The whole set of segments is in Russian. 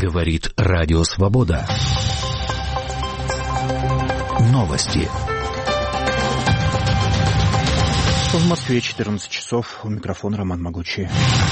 Говорит Радио Свобода. Новости. В Москве 14 часов. У микрофона Роман Могучий.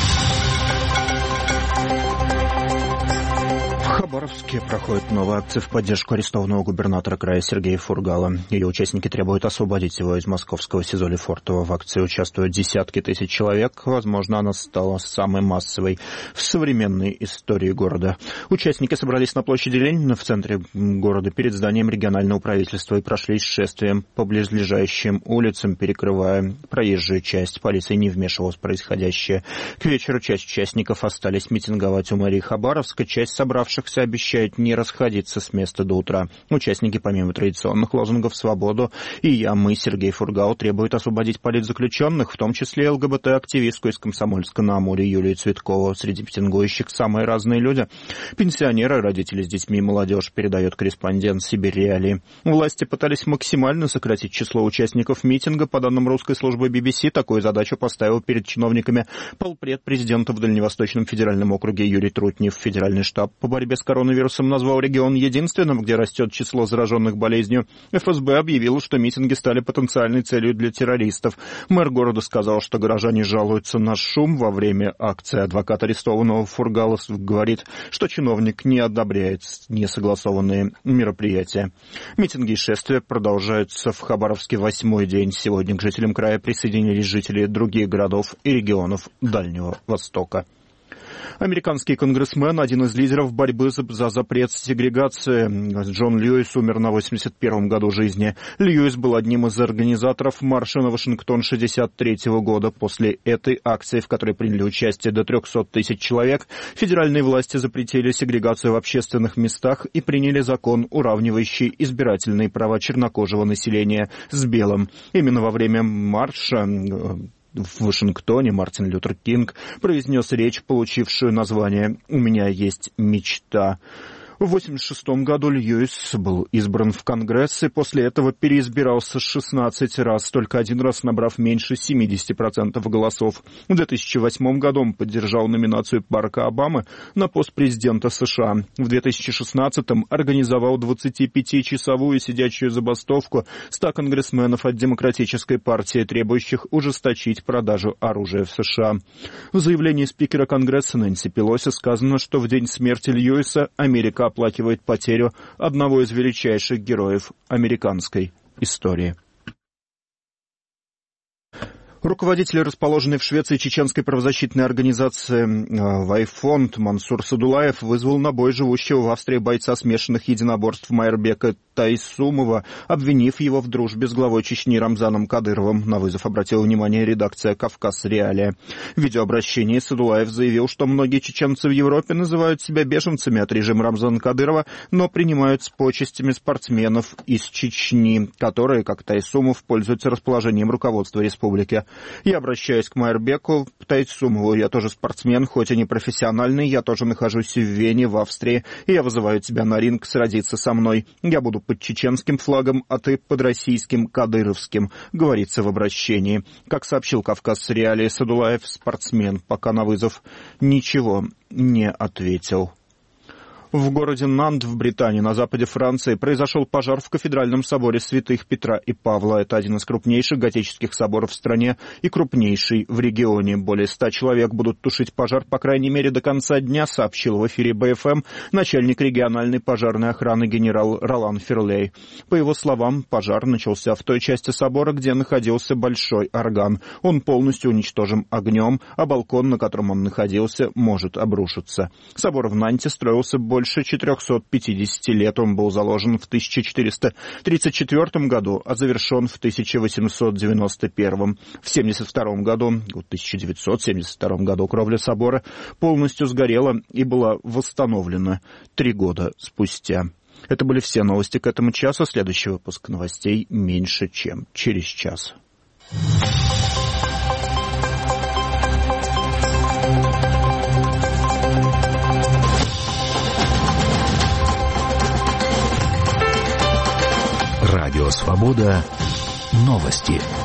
В Хабаровске проходит новая акция в поддержку арестованного губернатора края Сергея Фургала. Ее участники требуют освободить его из московского СИЗО Лефортово. В акции участвуют десятки тысяч человек. Возможно, она стала самой массовой в современной истории города. Участники собрались на площади Ленина в центре города перед зданием регионального правительства и прошлись шествием по близлежащим улицам, перекрывая проезжую часть. Полиция не вмешивалась в происходящее. К вечеру часть участников остались митинговать у мэрии Хабаровска. Часть собравшихся обещают не расходиться с места до утра. Участники, помимо традиционных лозунгов «Свободу» и «Я, мы», Сергей Фургал, требуют освободить политзаключенных, в том числе ЛГБТ-активистку из Комсомольска-на-Амуре Юлию Цветкову. Среди митингующих самые разные люди. Пенсионеры, родители с детьми и молодежь, передает корреспондент «Сибирь Реалии». Власти пытались максимально сократить число участников митинга. По данным русской службы BBC, такую задачу поставил перед чиновниками полпред президента в Дальневосточном федеральном округе Юрий Трутнев. Федеральный штаб по борьбе с коронавирусом назвал регион единственным, где растет число зараженных болезнью. ФСБ объявил, что митинги стали потенциальной целью для террористов. Мэр города сказал, что горожане жалуются на шум во время акции. Адвокат арестованного Фургала говорит, что чиновник не одобряет несогласованные мероприятия. Митинги и шествия продолжаются в Хабаровске 8-й день. Сегодня к жителям края присоединились жители других городов и регионов Дальнего Востока. Американский конгрессмен, один из лидеров борьбы за запрет сегрегации, Джон Льюис, умер на 81-м году жизни. Льюис был одним из организаторов марша на Вашингтон 1963 года. После этой акции, в которой приняли участие до 300 тысяч человек, федеральные власти запретили сегрегацию в общественных местах и приняли закон, уравнивающий избирательные права чернокожего населения с белым. Именно во время марша в Вашингтоне Мартин Лютер Кинг произнес речь, получившую название «У меня есть мечта». В 1986 году Льюис был избран в Конгресс и после этого переизбирался 16 раз, только один раз набрав меньше 70% голосов. В 2008 году он поддержал номинацию Барака Обамы на пост президента США. В 2016 организовал 25-часовую сидячую забастовку 100 конгрессменов от Демократической партии, требующих ужесточить продажу оружия в США. В заявлении спикера Конгресса Нэнси Пелоси сказано, что в день смерти Льюиса Америка оплакивает потерю одного из величайших героев американской истории. Руководитель расположенной в Швеции чеченской правозащитной организации «Вайфонд» Мансур Садулаев вызвал на бой живущего в Австрии бойца смешанных единоборств Майрбека Тайсумова, обвинив его в дружбе с главой Чечни Рамзаном Кадыровым. На вызов обратила внимание редакция «Кавказ Реалия». В видеообращении Садулаев заявил, что многие чеченцы в Европе называют себя беженцами от режима Рамзана Кадырова, но принимают с почестями спортсменов из Чечни, которые, как Тайсумов, пользуются расположением руководства республики. Я обращаюсь к Майрбеку Тайсумову. Я тоже спортсмен, хоть и не профессиональный. Я тоже нахожусь в Вене, в Австрии. И я вызываю тебя на ринг сразиться со мной. Я буду под чеченским флагом, а ты под российским кадыровским, говорится в обращении. Как сообщил «Кавказ Реалии», Садулаев, спортсмен, пока на вызов ничего не ответил. В городе Нант в Британии, на западе Франции, произошел пожар в кафедральном соборе святых Петра и Павла. Это один из крупнейших готических соборов в стране и крупнейший в регионе. Более 100 человек будут тушить пожар, по крайней мере, до конца дня, сообщил в эфире БФМ начальник региональной пожарной охраны генерал Ролан Ферлей. По его словам, пожар начался в той части собора, где находился большой орган. Он полностью уничтожен огнем, а балкон, на котором он находился, может обрушиться. Собор в Нанте строился больше 450 лет. Он был заложен в 1434 году, а завершен в 1891. В 1972 году кровля собора полностью сгорела и была восстановлена 3 года спустя. Это были все новости к этому часу. Следующий выпуск новостей меньше, чем через час. Радио «Свобода». Новости.